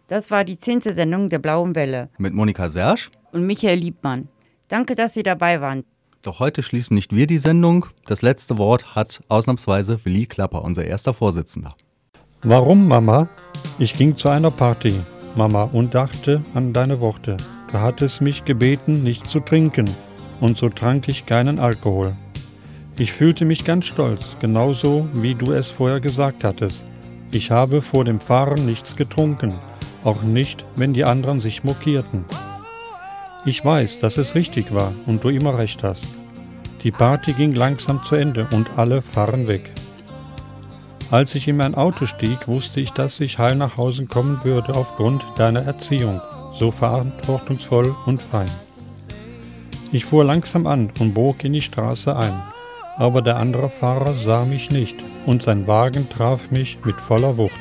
Das war die 10. Sendung der Blauen Welle. Mit Monika Sersch und Michael Liebmann. Danke, dass Sie dabei waren. Doch heute schließen nicht wir die Sendung. Das letzte Wort hat ausnahmsweise Willi Klapper, unser erster Vorsitzender. Warum, Mama? Ich ging zu einer Party, Mama, und dachte an deine Worte. Du hattest mich gebeten, nicht zu trinken. Und so trank ich keinen Alkohol. Ich fühlte mich ganz stolz, genauso wie du es vorher gesagt hattest. Ich habe vor dem Fahren nichts getrunken. Auch nicht, wenn die anderen sich mokierten. Ich weiß, dass es richtig war und du immer recht hast. Die Party ging langsam zu Ende und alle fahren weg. Als ich in mein Auto stieg, wusste ich, dass ich heil nach Hause kommen würde aufgrund deiner Erziehung, so verantwortungsvoll und fein. Ich fuhr langsam an und bog in die Straße ein, aber der andere Fahrer sah mich nicht und sein Wagen traf mich mit voller Wucht.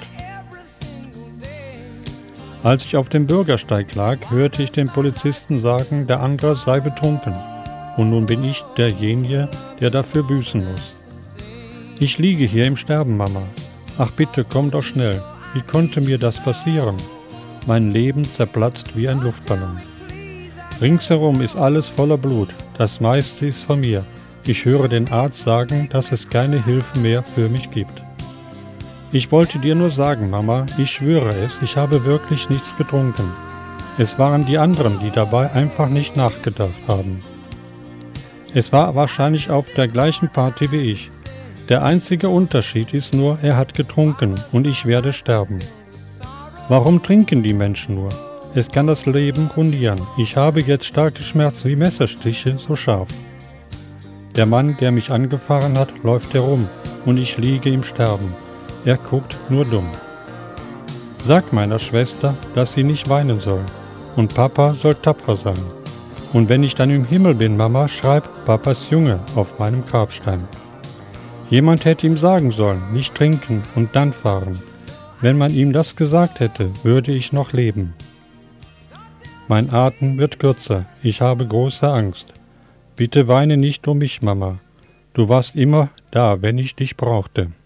Als ich auf dem Bürgersteig lag, hörte ich den Polizisten sagen, der andere sei betrunken. Und nun bin ich derjenige, der dafür büßen muss. Ich liege hier im Sterben, Mama. Ach bitte, komm doch schnell. Wie konnte mir das passieren? Mein Leben zerplatzt wie ein Luftballon. Ringsherum ist alles voller Blut. Das meiste ist von mir. Ich höre den Arzt sagen, dass es keine Hilfe mehr für mich gibt. Ich wollte dir nur sagen, Mama, ich schwöre es, ich habe wirklich nichts getrunken. Es waren die anderen, die dabei einfach nicht nachgedacht haben. Es war wahrscheinlich auf der gleichen Party wie ich. Der einzige Unterschied ist nur, er hat getrunken und ich werde sterben. Warum trinken die Menschen nur? Es kann das Leben ruinieren. Ich habe jetzt starke Schmerzen wie Messerstiche, so scharf. Der Mann, der mich angefahren hat, läuft herum und ich liege im Sterben. Er guckt nur dumm. Sag meiner Schwester, dass sie nicht weinen soll. Und Papa soll tapfer sein. Und wenn ich dann im Himmel bin, Mama, schreib Papas Junge auf meinem Grabstein. Jemand hätte ihm sagen sollen, nicht trinken und dann fahren. Wenn man ihm das gesagt hätte, würde ich noch leben. Mein Atem wird kürzer, ich habe große Angst. Bitte weine nicht um mich, Mama. Du warst immer da, wenn ich dich brauchte.